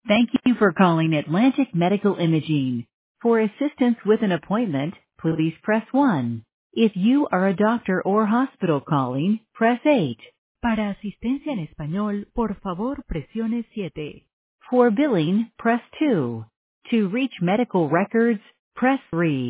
Thank you for calling Atlantic Medical Imaging. For assistance with an appointment, please press 1. If you are a doctor or hospital calling, press 8. Para asistencia en español, por favor presione 7. For billing, press 2. To reach medical records, press 3.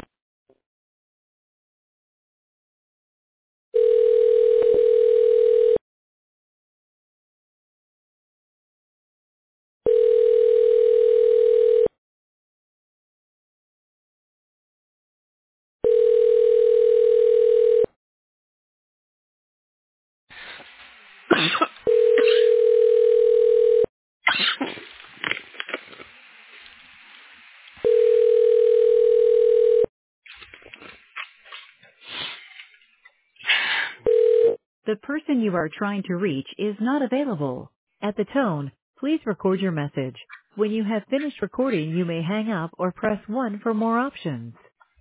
The person you are trying to reach is not available. At the tone, please record your message. When you have finished recording, you may hang up or press 1 for more options.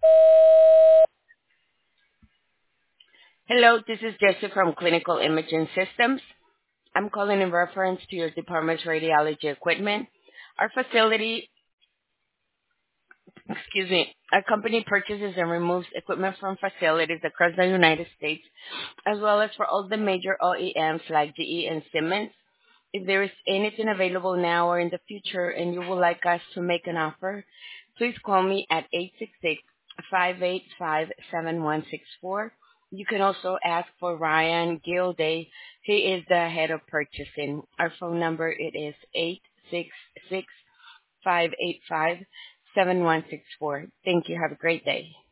Hello, this is Jessie from Clinical Imaging Systems. I'm calling in reference to your department's radiology equipment. Our facility, our company purchases and removes equipment from facilities across the United States, as well as for all the major OEMs like GE and Siemens. If there is anything available now or in the future and you would like us to make an offer, please call me at 866-585-7164. You can also ask for Ryan Gilday. He is the head of purchasing. Our phone number it is 866-585-7164. Thank you. Have a great day.